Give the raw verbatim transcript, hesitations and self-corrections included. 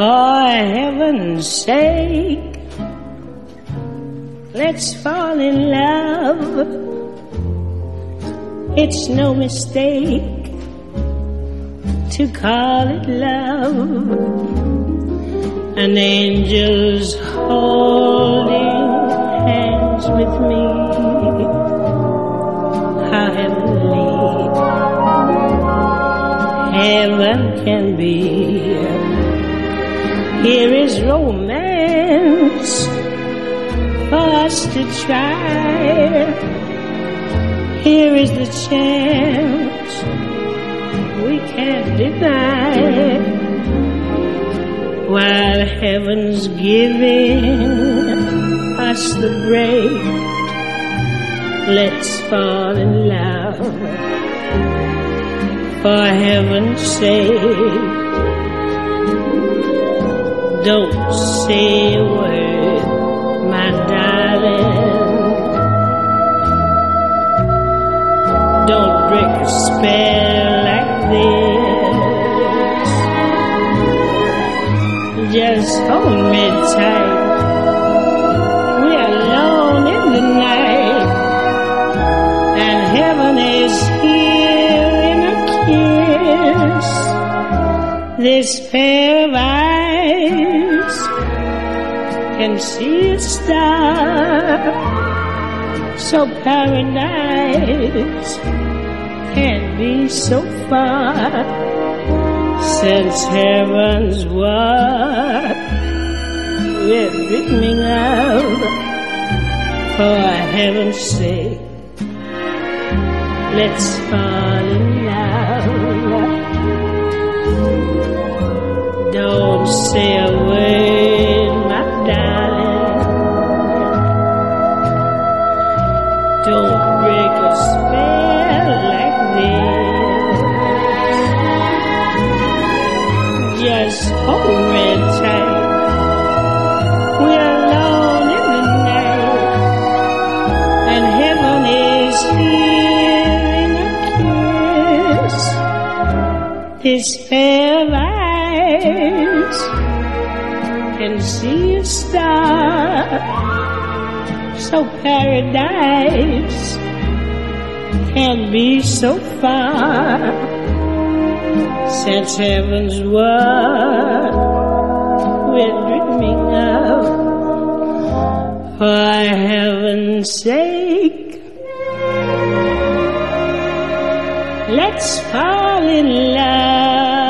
For heaven's sake, let's fall in love. It's no mistake to call it love. An angel's holding hands with me. How heavenly heaven can be. Here is romance for us to try. Here is the chance we can't deny. While heaven's giving us the break, let's fall in love. For heaven's sake, don't say a word, my darling. Don't break a spell like this. Just hold me tight. We're alone in the night, and heaven is here in a kiss. This pair of eyes can see a star, so paradise can't be so far. Since heaven's what we're dreaming of. For heaven's sake, let's fall in love. Don't say a word, my darling. Don't break a spell like this. Just hold me tight. We're alone in the night, and heaven is here in a kiss. This pair of eyes can see a star, so paradise can't be so far. Since heaven's what we're dreaming of. For heaven's sake, let's fall in love.